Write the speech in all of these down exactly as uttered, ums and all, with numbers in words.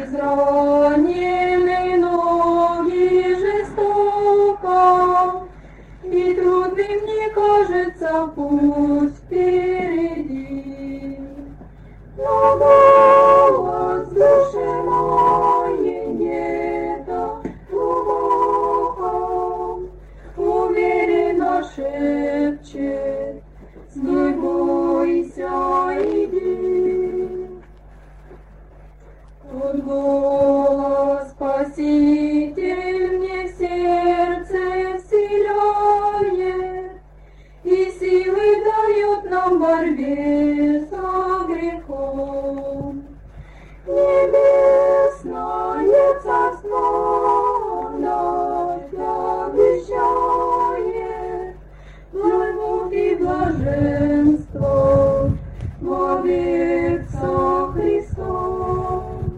изранены ноги жестоко, и трудным мне кажется путь впереди. Но голос в душе моей где-то глубоко уверенно шепчет: не бойся, иди. Тот голос Спаситель мне в сердце вселяет и силы дает нам в борьбе со грехом. Небесное царство дать обещает, любовь и блаженство вовек со Христом.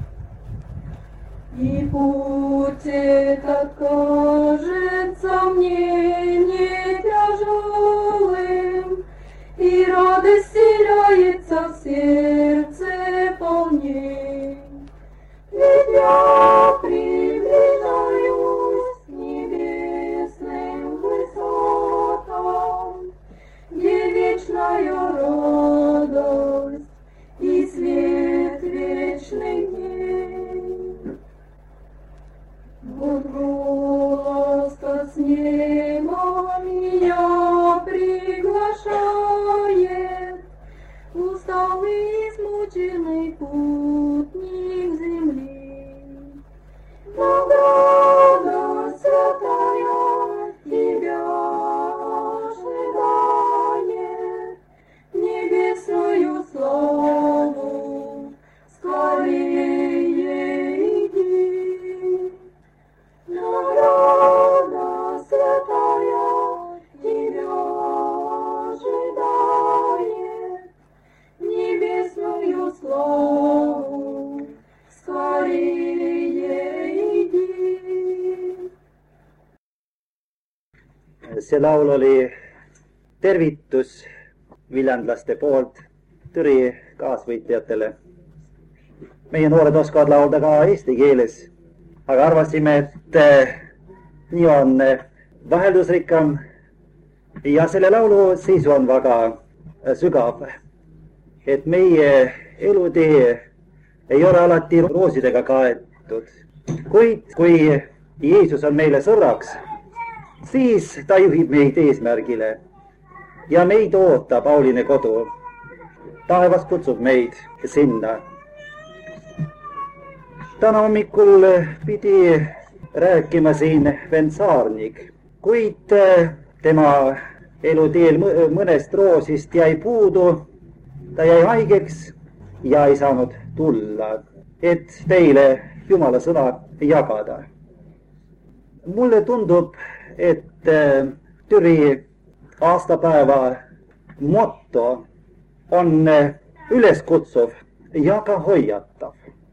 И путь этот кажется мне не тяжелым, и радость вселяется в сердце полней. Ведь я приближаюсь к небесным высотам, где вечная радость и свет вечных дней. Вот голос с неба меня приглашает, усталый, измученный путник земли. Награда святая тебя ожидает, небесную славу скорее иди. Награда святая тебя ожидает, небесную славу скорее иди. See laul oli tervitus viljandlaste poolt Türi kaasvõitjatele. Meie noored oskavad laulda ka eesti keeles, aga arvasime, et nii on vaheldusrikkam ja selle laulu sisu on väga sügav. Et meie elutee ei ole alati roosidega kaetud, kuid kui Jeesus on meile sõbraks, siis ta juhib meid eesmärgile ja meid ootab auline kodu. Taevas kutsub meid sinna. Täna hommikul pidi rääkima siin vend Saarnik, kuid tema eluteel mõnest roosist jäi puudu. Ta jäi haigeks ja ei saanud tulla, et teile Jumala sõna jagada. Mulle tundub, et Türi aastapäeva motto on üleskutsuv ja ka hoiatav.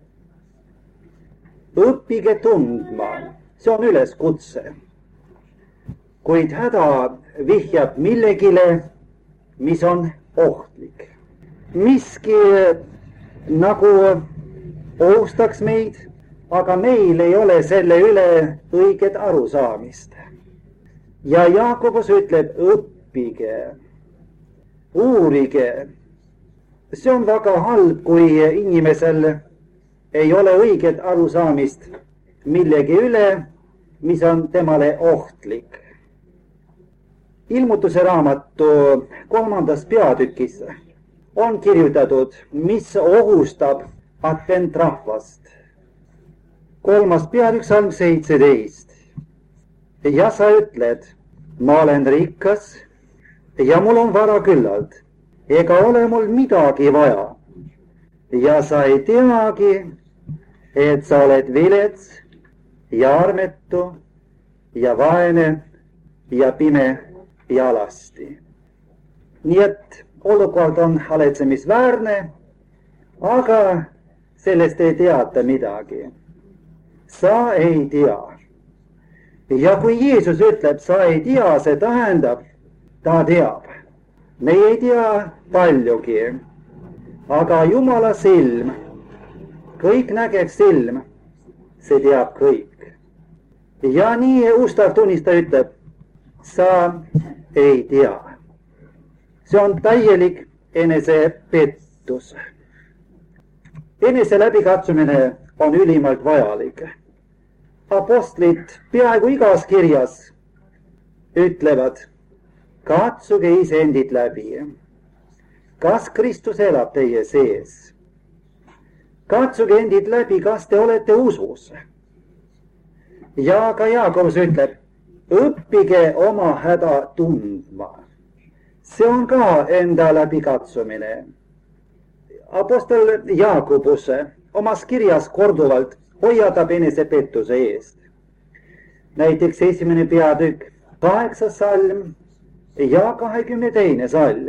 Õppige tundma, see on üleskutse. Kuid häda vihjab millegile, mis on ohtlik. Miski nagu ohustaks meid, aga meil ei ole selle üle õiget arusaamist. Ja Jaakobus ütleb, õppige, uurige. See on väga halb, kui inimesel ei ole õiget arusaamist millegi üle, mis on temale ohtlik. Ilmutuse raamatu kolmandas peatükis on kirjutatud, mis ohustab adventrahvast. Kolmas peatükk salm seitseteist. Ja sa ütled, ma olen rikas ja mul on vara küllalt, ega ole mul midagi vaja. Ja sa ei teagi, et sa oled vilets ja armetu ja vaene ja pime ja alasti. Nii et olukord on haletsemisväärne, aga sellest ei teata midagi. Sa ei tea. Ja kui Jeesus ütleb, sa ei tea, see tähendab, ta teab. Meie ei tea paljugi, aga Jumala silm kõiknägev silm, see teab kõik. ja nii ustav tunnistaja ütleb, sa ei tea. see on täielik enesepettus. enese läbikatsumine on ülimalt vajalik. Apostlid peaaegu igas kirjas ütlevad, katsuge iseendid läbi. kas Kristus elab teie sees? katsuge endid läbi, kas te olete usus? ja ka Jaakobus ütleb, õppige oma häda tundma. see on ka enda läbikatsumine. Apostel Jaakobus omas kirjas korduvalt hoiatab enesepettuse eest. näiteks esimene peatükk, kaheksas salm ja kahekümne teine salm.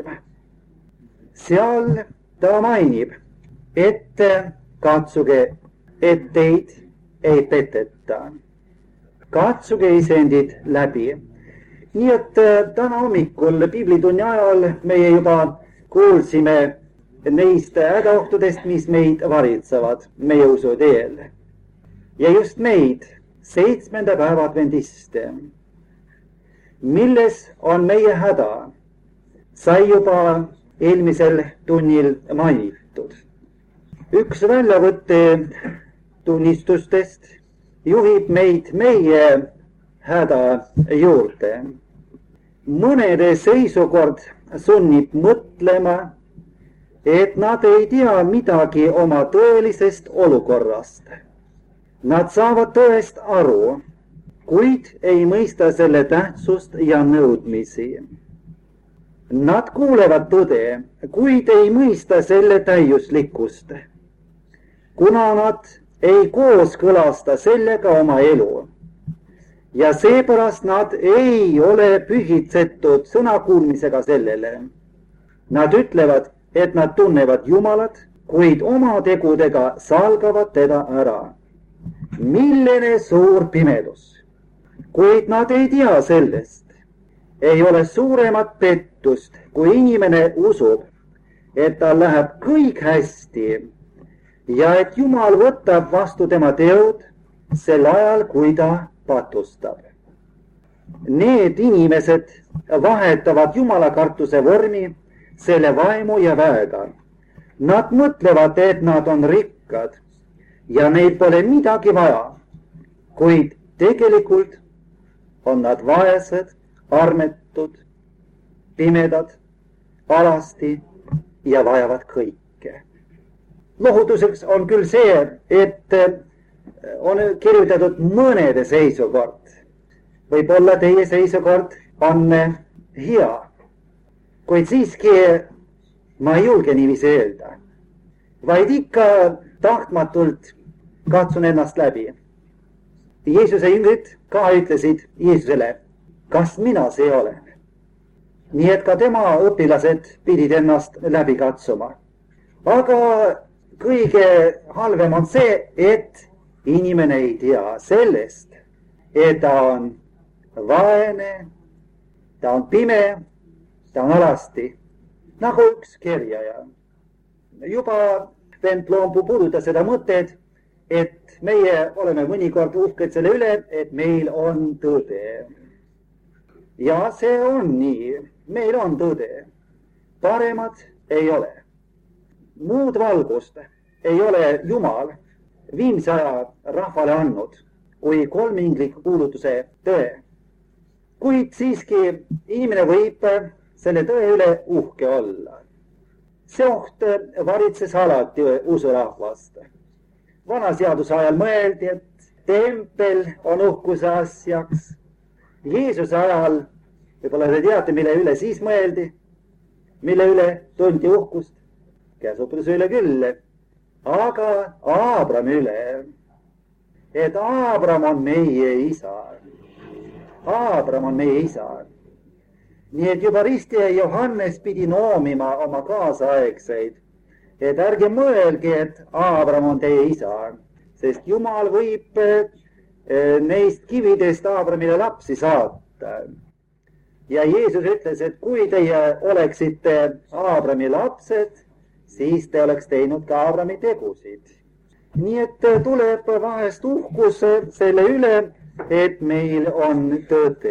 seal ta mainib, et katsuge, et teid ei peteta. katsuge iseendid läbi. nii et täna hommikul piiblitunni ajal meie juba kuulsime neist hädaohtudest, mis meid varitsevad meie usu teel. ja just meid, seitsmenda päeva adventiste. milles on meie häda, sai juba eelmisel tunnil mainitud. üks väljavõte tunnistustest juhib meid meie häda juurde. mõnede seisukord sunnib mõtlema, et nad ei tea midagi oma tõelisest olukorrast. Nad saavad tõest aru, kuid ei mõista selle tähtsust ja nõudmisi. Nad kuulevad tõde, kuid ei mõista selle täiuslikkust, kuna nad ei kooskõlasta sellega oma elu. ja seepärast nad ei ole pühitsetud sõnakuulmisega sellele. Nad ütlevad, et nad tunnevad Jumalat, kuid oma tegudega salgavad teda ära. milline suur pimedus, kuid nad ei tea sellest. ei ole suuremat pettust, kui inimene usub, et tal läheb kõik hästi ja et Jumal võtab vastu tema teod sel ajal, kui ta patustab. Need inimesed vahetavad jumalakartuse vormi selle vaimu ja väega. Nad mõtlevad, et nad on rikkad ja neil pole midagi vaja, kuid tegelikult on nad vaesed, armetud, pimedad, alasti ja vajavad kõike. lohutuseks on küll see, et on kirjutatud mõnede seisukord. võib-olla teie seisukord on hea, kuid siiski ma ei julge niiviisi öelda, vaid ikka tahtmatult katsun ennast läbi. Jeesuse jüngrid ka ütlesid Jeesusele, kas mina see olen? nii et ka tema õpilased pidid ennast läbi katsuma. aga kõige halvem on see, et inimene ei tea sellest, et ta on vaene, ta on pime, ta on alasti, nagu üks kerjaja. juba Bent Loompuu puudutas seda mõtet, et meie oleme mõnikord uhked selle üle, et meil on tõde. ja see on nii, meil on tõde. paremat ei ole. muud valgust ei ole Jumal viimse aja rahvale andnud kui kolminglik kuulutuse tõe. kuid siiski inimene võib selle tõe üle uhke olla. see oht varitses alati usurahvast. vana seaduse ajal mõeldi, et tempel on uhkuse asjaks. Jeesuse ajal, võib-olla te teate, mille üle siis mõeldi, mille üle tunti uhkust, käsupõduse üle küll, aga Aabrami üle, et Aabram on meie isa. Aabram on meie isa. nii et juba ristija Johannes pidi noomima oma kaasaegseid, et ärge mõelge, et Aabram on teie isa, sest Jumal võib neist kividest Aabramile lapsi saata. ja Jeesus ütles, et kui teie oleksite Aabrami lapsed, siis te oleks teinud ka Aabrami tegusid. nii et tuleb vahest uhkus selle üle, et meil on tõde.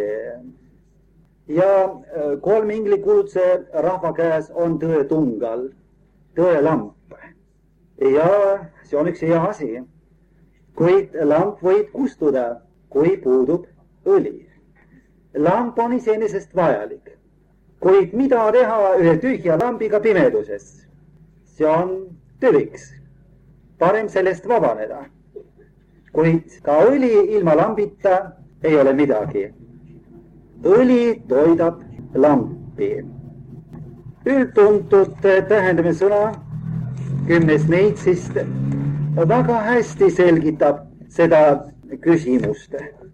Ja kolm inglikuldse rahva käes on tõe tungal, tõe lamp. Ja see on üks hea asi, kuid lamp võib kustuda, kui puudub õli. Lamp on iseenesest vajalik, kuid mida teha ühe tühja lambiga pimeduses? See on tüliks, parem sellest vabaneda. Kuid ka õli ilma lambita ei ole midagi. Õli toidab lampi. Üldtuntud tähendamise sõna kümnes neitsist väga hästi selgitab seda küsimust.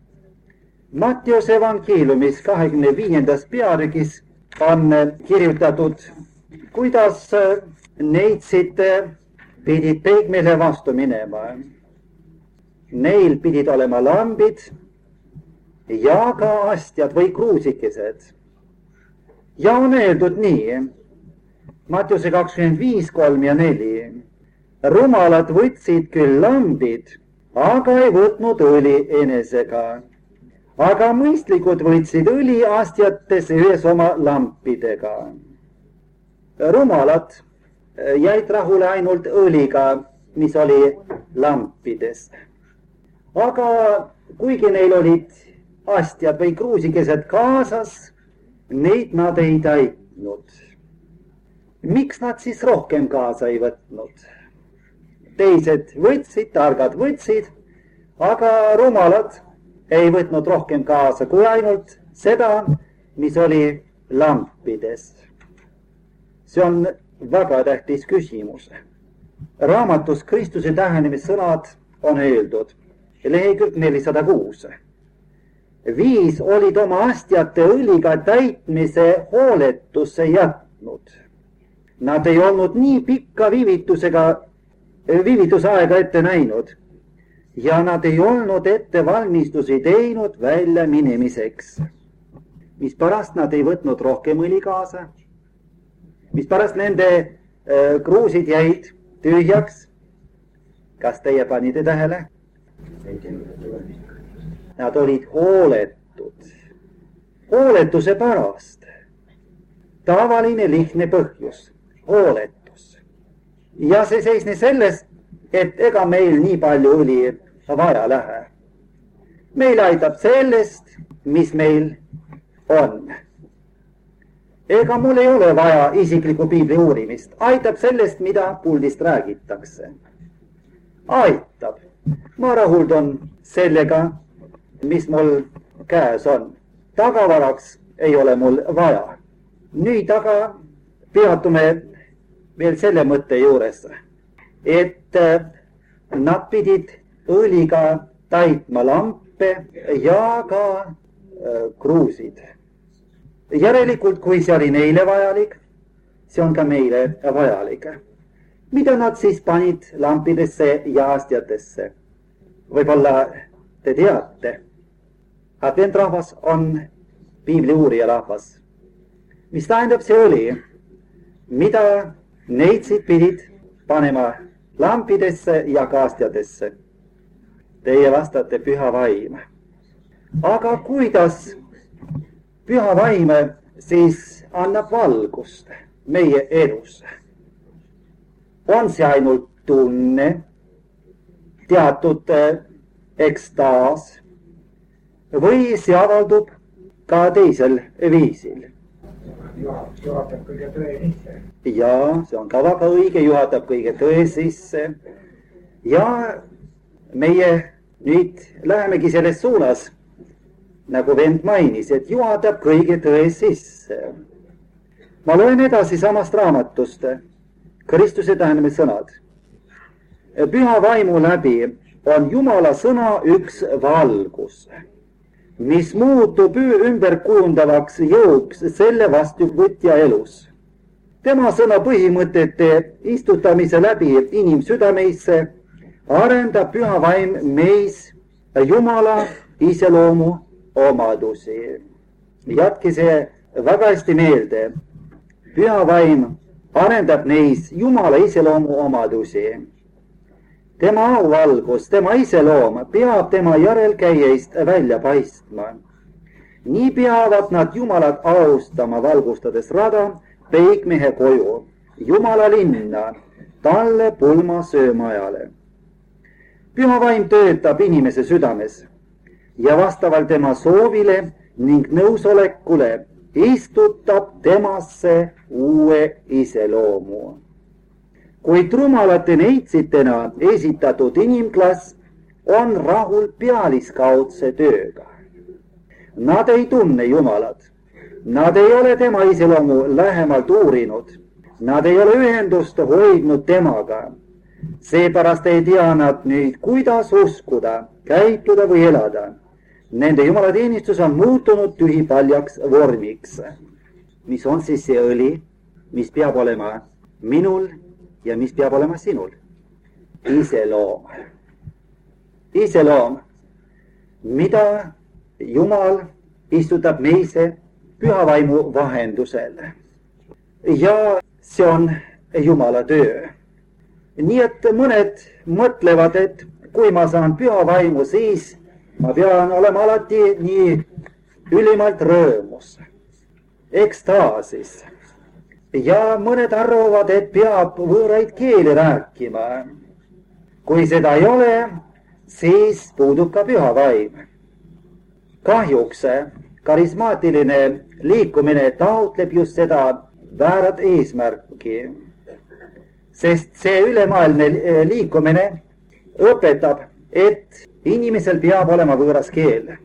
Mattiuse evangeeliumis kahekümne viiendas peatükis on kirjutatud, kuidas neitsid pidid peigmeele vastu minema. Neil pidid olema lambid ja ka astjad või kruusikesed. Ja on öeldud nii, Mattiuse kakskümmend viis, kolm ja neli. Rumalad võtsid küll lambid, aga ei võtnud õli enesega. Aga mõistlikud võtsid õli astjates ühes oma lampidega. Rumalad jäid rahule ainult õliga, mis oli lampides. Aga kuigi neil olid astjad või kruusikesed kaasas, neid nad ei täitnud. Miks nad siis rohkem kaasa ei võtnud? Teised võtsid, targad võtsid, aga rumalad ei võtnud rohkem kaasa kui ainult seda, mis oli lampides. See on väga tähtis küsimus. Raamatus Kristuse tähenemissõnad on öeldud, lehekülg nelisada kuus. Viis olid oma astjate õliga täitmise hooletusse jätnud. Nad ei olnud nii pikka viivitusega, viivitusaega ette näinud ja nad ei olnud ettevalmistusi teinud välja minemiseks. Mis pärast nad ei võtnud rohkem õli kaasa? Mis pärast nende äh, kruusid jäid tühjaks? Kas teie panite tähele? Nad olid hooletud. Hooletuse pärast. Tavaline lihtne põhjus. Hooletus. Ja see seisne selles, et ega meil nii palju õli vaja lähe. Meil aitab sellest, mis meil on. Ega mul ei ole vaja isiklikku piibli uurimist. Aitab sellest, mida puldist räägitakse. Aitab. Ma rahuldun sellega, mis mul käes on. Tagavaraks ei ole mul vaja. Nüüd aga peatume veel selle mõtte juures, et nad pidid õliga täitma lampe ja ka kruusid. Järelikult, kui see oli neile vajalik, see on ka meile vajalik. Mida nad siis panid lampidesse ja astjatesse? Võib-olla te teate, adventrahvas on piibli uurija rahvas. Mis tähendab see oli, mida neitsid pidid panema lampidesse ja kaastjadesse? Teie vastate püha vaim. Aga kuidas püha vaim siis annab valgust meie elus? On see ainult tunne, teatud ekstaas või see avaldub ka teisel viisil? Juhatab kõige tõe sisse. Ja, see on ka väga õige, juhatab kõige tõe sisse. Ja meie nüüd lähemegi selles suunas, nagu vend mainis, et juhatab kõige tõe sisse. Ma loen edasi samast raamatust, Kristuse tähendamissõnad. Püha vaimu läbi on Jumala sõna üks valgus, mis muutub ümber kujundavaks jõuks selle vastuvõtja elus. Tema sõna põhimõtete istutamise läbi inimsüdameisse arendab püha vaim meis Jumala iseloomu omadusi. Jätke see väga hästi meelde. Püha vaim arendab neis Jumala iseloomu omadusi. tema auvalgus, tema iseloom peab tema järelkäijaist välja paistma. nii peavad nad Jumalat austama, valgustades rada peigmehe koju, Jumala linna, talle pulma söömajale. Püha vaim töötab inimese südames ja vastavalt tema soovile ning nõusolekule istutab temasse uue iseloomu. Kuid rumalate neitsitena esitatud inimklass on rahul pealiskaudse tööga. Nad ei tunne Jumalat, nad ei ole tema iseloomu lähemalt uurinud, nad ei ole ühendust hoidnud temaga. Seepärast ei tea nad nüüd, kuidas uskuda, käituda või elada. Nende jumalateenistus on muutunud tühipaljaks vormiks. Mis on siis see õli, mis peab olema minul ja mis peab olema sinul? Iseloom. Iseloom, mida Jumal istutab meisse püha vaimu vahendusel. Ja see on Jumala töö. Nii et mõned mõtlevad, et kui ma saan püha vaimu, siis ma pean olema alati nii ülimalt rõõmus, ekstaasis. Ja mõned arvavad, et peab võõraid keeli rääkima. Kui seda ei ole, siis puudub ka püha vaim. Kahjuks karismaatiline liikumine taotleb just seda väärat eesmärki. Sest see ülemaailmne liikumine õpetab, et inimesel peab olema võõras keel.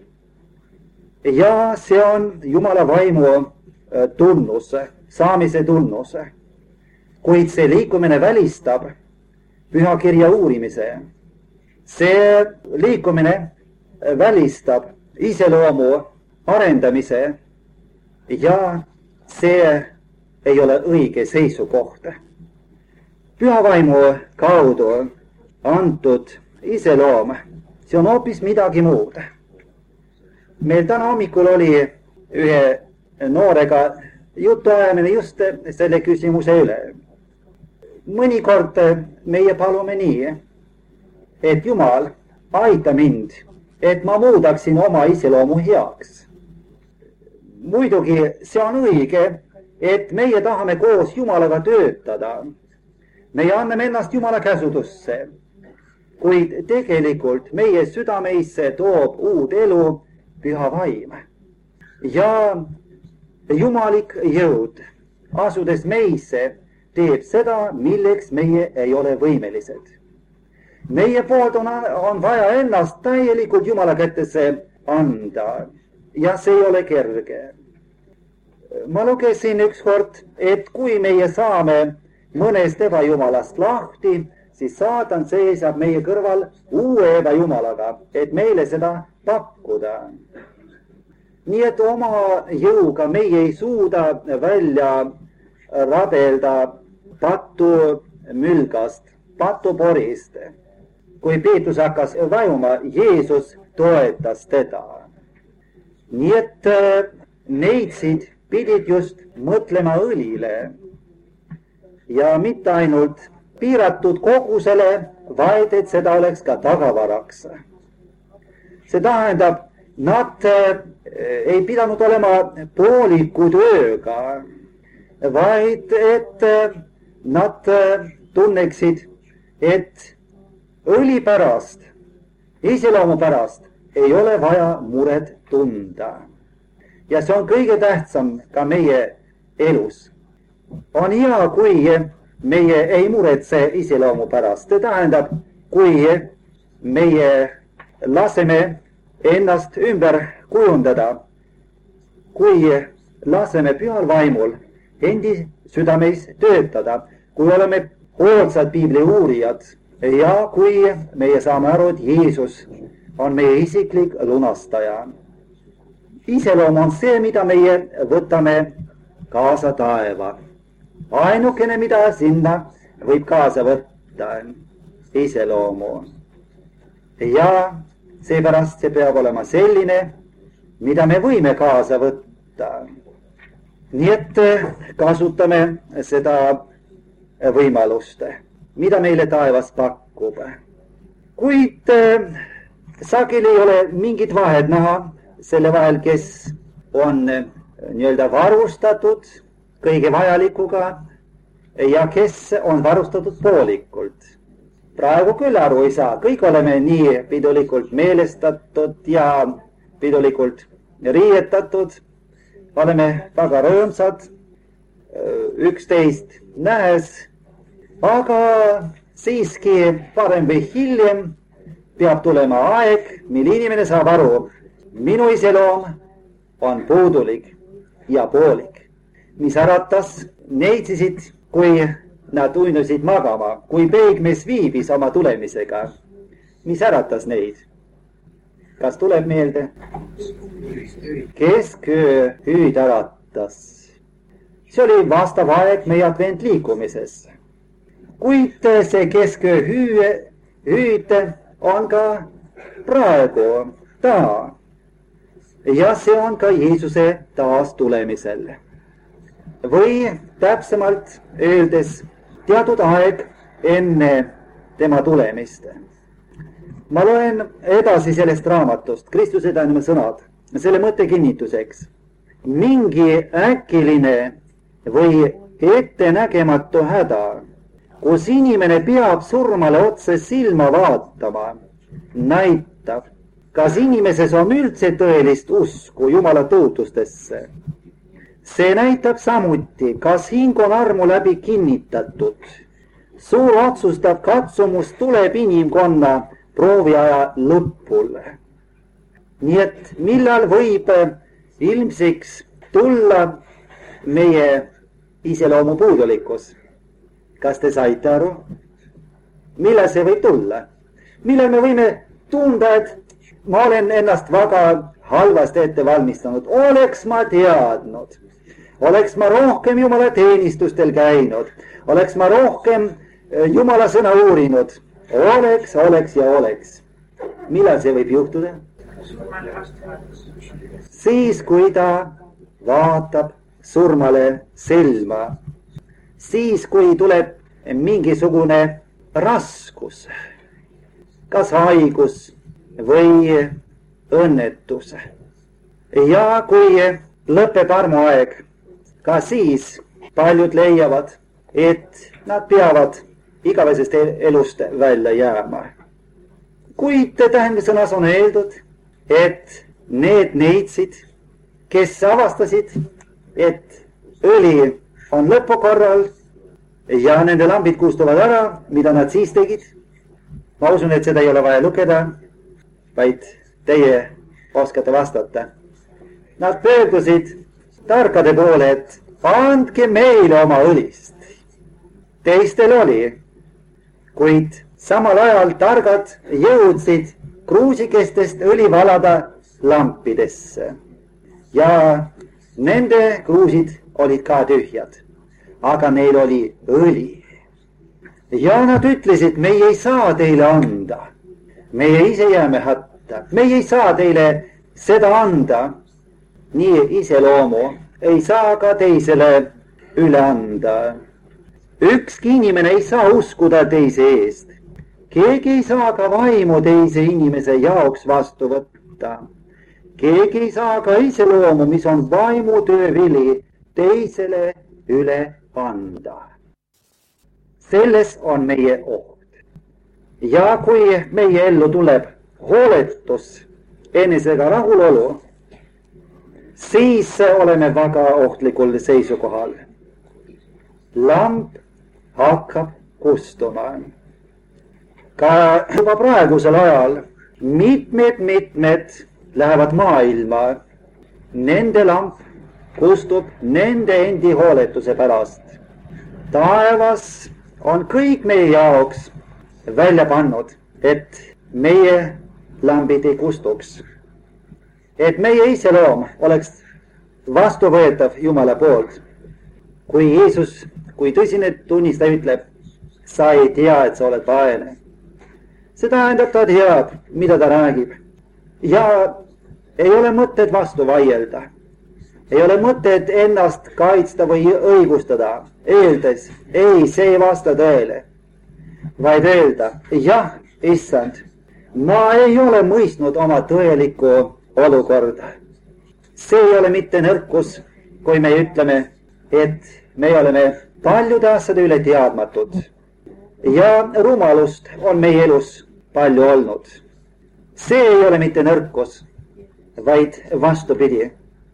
Ja see on Jumala vaimu tunnus, saamise tunnus. Kuid see liikumine välistab pühakirja uurimise. See liikumine välistab iseloomu arendamise ja see ei ole õige seisukoht. Püha vaimu kaudu antud iseloom, see on hoopis midagi muud. Meil täna hommikul oli ühe noorega jutuajamine just selle küsimuse üle. Mõnikord meie palume nii, et Jumal, aita mind, et ma muudaksin oma iseloomu heaks. Muidugi see on õige, et meie tahame koos Jumalaga töötada. Meie anname ennast Jumala käsutusse, kuid tegelikult meie südameisse toob uud elu püha vaim. Ja jumalik jõud, asudes meisse, teeb seda, milleks meie ei ole võimelised. Meie poolt on, on vaja ennast täielikult Jumala kätesse anda ja see ei ole kerge. Ma lugesin ükskord, et kui meie saame mõnest ebajumalast lahti, siis saatan seisab meie kõrval uue ebajumalaga, et meile seda pakkuda. Nii et oma jõuga meie ei suuda välja rabelda patu mülgast, patu porist. Kui Peetrus hakkas vajuma, Jeesus toetas teda. Nii et neitsid pidid just mõtlema õlile ja mitte ainult piiratud kogusele, vaid et seda oleks ka tagavaraks. See tähendab, nad ei pidanud olema poolikud ööga, vaid et nad tunneksid, et õli pärast, iseloomu pärast ei ole vaja muret tunda. Ja see on kõige tähtsam ka meie elus. On hea, kui meie ei muretse iseloomu pärast. See tähendab, kui meie laseme ennast ümber kujundada, kui laseme pühal vaimul endi südameis töötada, kui oleme hoolsad piibli uurijad ja kui meie saame aru, et Jeesus on meie isiklik lunastaja. Iseloom on see, mida meie võtame kaasa taeva. Ainukene, mida sinna võib kaasa võtta, iseloomu. Ja seepärast see peab olema selline, mida me võime kaasa võtta. Nii et kasutame seda võimalust, mida meile taevas pakub. kuid äh, sageli ei ole mingit vahet näha selle vahel, kes on äh, nii-öelda varustatud kõige vajalikuga ja kes on varustatud poolikult. Praegu küll aru ei saa, kõik oleme nii pidulikult meelestatud ja pidulikult riietatud, oleme väga rõõmsad üksteist nähes, aga siiski varem või hiljem peab tulema aeg, mil inimene saab aru, minu iseloom on puudulik ja poolik, mis äratas neitsisid, kui nad uinusid magama, kui peigmees viibis oma tulemisega. Mis äratas neid? Kas tuleb meelde? Kesköö hüüd äratas. See oli vastav aeg meie advent liikumises. Kuid see kesköö hüüd on ka praegu täna. Ja see on ka Jeesuse taas tulemisel. Või täpsemalt öeldes teatud aeg enne tema tulemist. Ma loen edasi sellest raamatust, Kristuse tähendame sõnad, selle mõtte kinnituseks. Mingi äkiline või ettenägematu häda, kus inimene peab surmale otse silma vaatama, näitab, kas inimeses on üldse tõelist usku Jumala tõotustesse. See näitab samuti, kas hing on armu läbi kinnitatud. Suur otsustav katsumus tuleb inimkonna prooviaja lõpul. Nii et millal võib ilmsiks tulla meie iseloomu puudulikkus? Kas te saite aru? Millal see võib tulla? Millal me võime tunda, et ma olen ennast väga halvasti ette valmistanud. Oleks ma teadnud. Oleks ma rohkem Jumala teenistustel käinud. Oleks ma rohkem Jumala sõna uurinud. Oleks, oleks ja oleks. Millal see võib juhtuda? Siis, kui ta vaatab surmale silma. Siis, kui tuleb mingisugune raskus. Kas haigus või õnnetus. Ja kui lõpeb armuaeg, ka siis paljud leiavad, et nad peavad igavesest elust välja jääma. Kuid tähendab sõnas on öeldud, et need neitsid, kes avastasid, et õli on lõpukorral ja nende lambid kustuvad ära, mida nad siis tegid. Ma usun, et seda ei ole vaja lugeda, vaid teie oskate vastata. Nad pöördusid tarkade poole, et andke meile oma õlist. Teistel oli, kuid samal ajal targad jõudsid kruusikestest õli valada lampidesse. Ja nende kruusid olid ka tühjad, aga neil oli õli. Ja nad ütlesid, meie ei saa teile anda. Meie ise jääme hätta. Meie ei saa teile seda anda. Nii iseloomu ei saa ka teisele üle anda. Ükski inimene ei saa uskuda teise eest. Keegi ei saa ka vaimu teise inimese jaoks vastu võtta. Keegi ei saa ka iseloomu, mis on vaimu töövili, teisele üle anda. Selles on meie oht. Ja kui meie ellu tuleb hooletus, enesega rahulolu, siis oleme väga ohtlikul seisukohal. Lamp hakkab kustuma. Ka juba praegusel ajal mitmed-mitmed lähevad maailma. Nende lamp kustub nende endi hooletuse pärast. Taevas on kõik meie jaoks välja pannud, et meie lambid ei kustuks. Et meie iseloom oleks vastuvõetav Jumala poolt. Kui Jeesus, kui tõsine tunnistaja ütleb, sa ei tea, et sa oled vaene. See tähendab, ta teab, mida ta räägib. Ja ei ole mõtet vastu vaielda. Ei ole mõtet ennast kaitsta või õigustada, öeldes, ei, see ei vasta tõele. Vaid öelda, jah, issand, ma ei ole mõistnud oma tõelikku olukorda. See ei ole mitte nõrkus, kui me ütleme, et me oleme paljude asjade üle teadmatud ja rumalust on meie elus palju olnud. See ei ole mitte nõrkus, vaid vastupidi.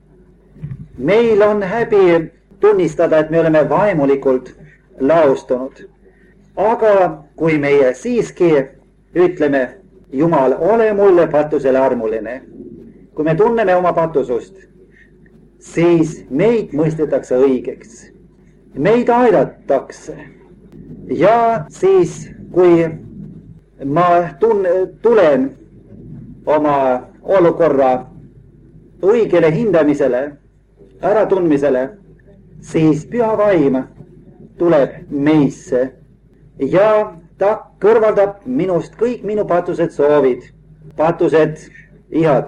Meil on häbi tunnistada, et me oleme vaimulikult laostunud. Aga kui meie siiski ütleme, Jumal, ole mulle patusele armuline, kui me tunneme oma patusust, siis meid mõistetakse õigeks, meid aidatakse. Ja siis, kui ma tun- tulen oma olukorra õigele hindamisele, äratundmisele, siis püha vaim tuleb meisse ja ta kõrvaldab minust kõik minu patused soovid, patused ihad.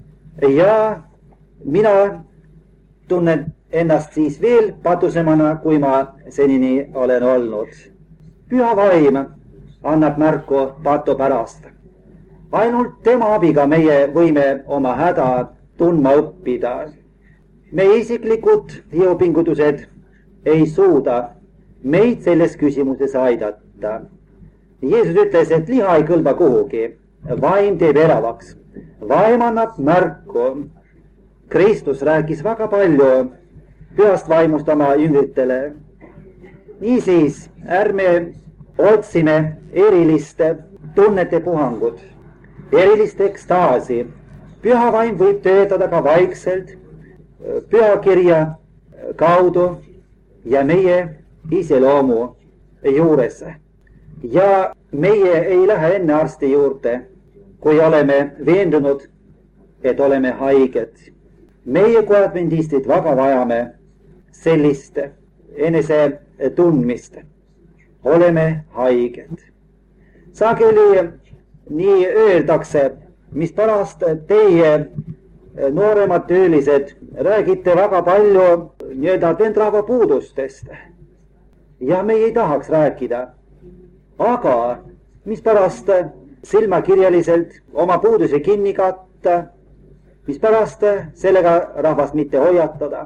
Ja mina tunnen ennast siis veel patusemana, kui ma senini olen olnud. Püha vaim annab märku patu pärast. Ainult tema abiga meie võime oma häda tundma õppida. Meie isiklikud jõupingutused ei suuda meid selles küsimuses aidata. Jeesus ütles, et liha ei kõlba kuhugi, vaim teeb elavaks, vaim annab märku. Kristus rääkis väga palju pühast vaimust oma jüngritele. Niisiis, ärme otsime eriliste tunnete puhangut, erilist ekstaasi. Püha vaim võib töötada ka vaikselt, pühakirja kaudu ja meie iseloomu juures. Ja meie ei lähe enne arsti juurde, kui oleme veendunud, et oleme haiged. Meie kui adventistid väga vajame sellist enese tundmist. Oleme haiged. Sageli nii öeldakse, mis pärast teie nooremad töölised räägite väga palju nii-öelda tendrava puudustest. Ja me ei tahaks rääkida. Aga mis pärast silmakirjaliselt oma puudusi kinni katta, mis pärast sellega rahvast mitte hoiatada.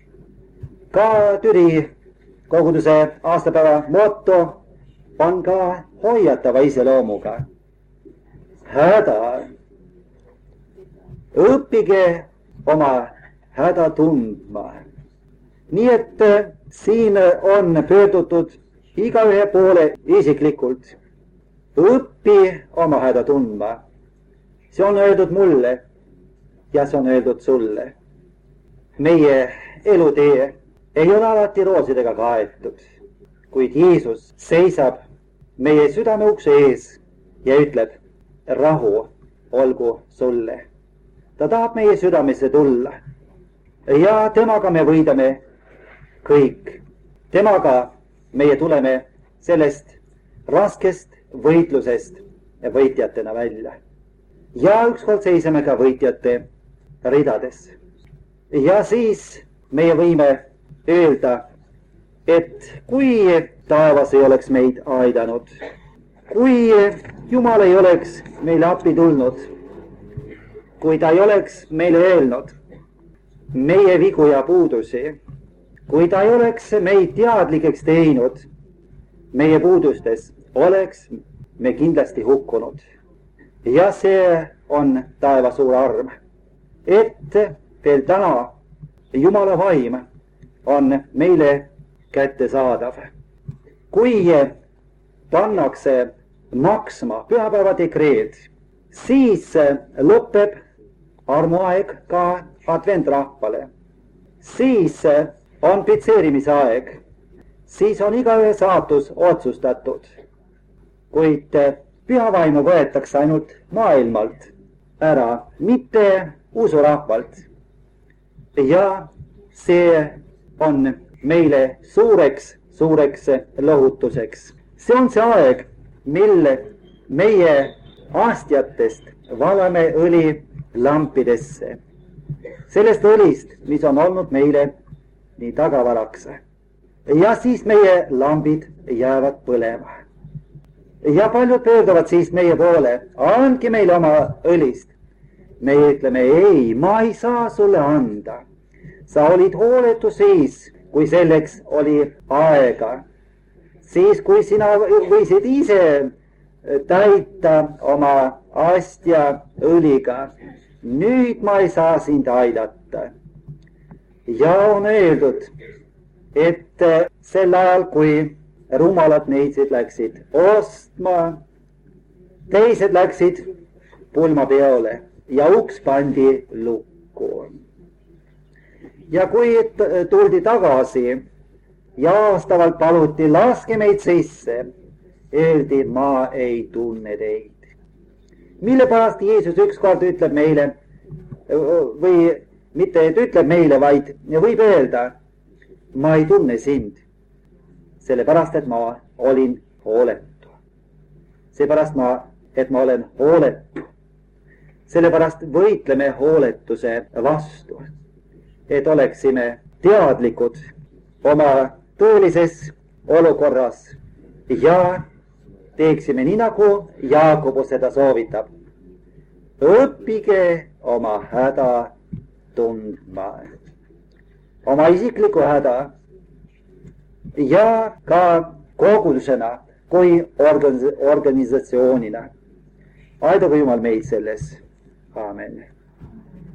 Ka Türi koguduse aastapäeva moto on ka hoiatava iseloomuga. Häda. Õppige oma häda tundma. Nii et siin on pöördutud igaühe poole isiklikult. Õppi oma häda tundma. See on öeldud mulle ja see on öeldud sulle. Meie elutee ei ole alati roosidega kaetud, kuid Jeesus seisab meie südame ukse ees ja ütleb, rahu olgu sulle. Ta tahab meie südamesse tulla ja temaga me võidame kõik. Temaga meie tuleme sellest raskest võitlusest võitjatena välja. Ja ükskord seisame ka võitjate ridades. Ja siis meie võime öelda, et kui taevas ei oleks meid aidanud, kui Jumal ei oleks meile appi tulnud, kui ta ei oleks meile öelnud meie vigu ja puudusi, kui ta ei oleks meid teadlikeks teinud meie puudustes, oleks me kindlasti hukkunud. Ja see on taeva suur arm, et veel täna Jumala vaim on meile kättesaadav. Kui pannakse maksma pühapäeva dekreed, siis lõpeb armuaeg ka adventrahvale. Siis on pitseerimise aeg, siis on igaühe saatus otsustatud. Kuid pühavaimu võetakse ainult maailmalt ära, mitte usurahvalt. Ja see on meile suureks, suureks lohutuseks. See on see aeg, mil meie astjatest valame õli lampidesse. Sellest õlist, mis on olnud meile nii tagavaraks. Ja siis meie lambid jäävad põlema. ja paljud pöörduvad siis meie poole, andke meile oma õlist. meie ütleme ei, ma ei saa sulle anda. sa olid hooletu siis, kui selleks oli aega. siis, kui sina võisid ise täita oma astja õliga. nüüd ma ei saa sind aidata. ja on öeldud, et sel ajal, kui rumalad neitsid läksid ostma, teised läksid pulmapeole ja uks pandi lukku. ja kui tuldi tagasi ja aastavalt paluti, laske meid sisse, öeldi, ma ei tunne teid. mille pärast Jeesus ükskord ütleb meile või mitte, et ütleb meile, vaid võib öelda, ma ei tunne sind. sellepärast, et ma olin hooletu. seepärast ma, et ma olen hooletu. sellepärast võitleme hooletuse vastu, et oleksime teadlikud oma tõelises olukorras ja teeksime nii, nagu Jaakobus seda soovitab. õppige oma häda tundma, oma isiklikku häda ja ka kogudusena kui organis- organisatsioonina. aidagu Jumal meid selles. Aamen.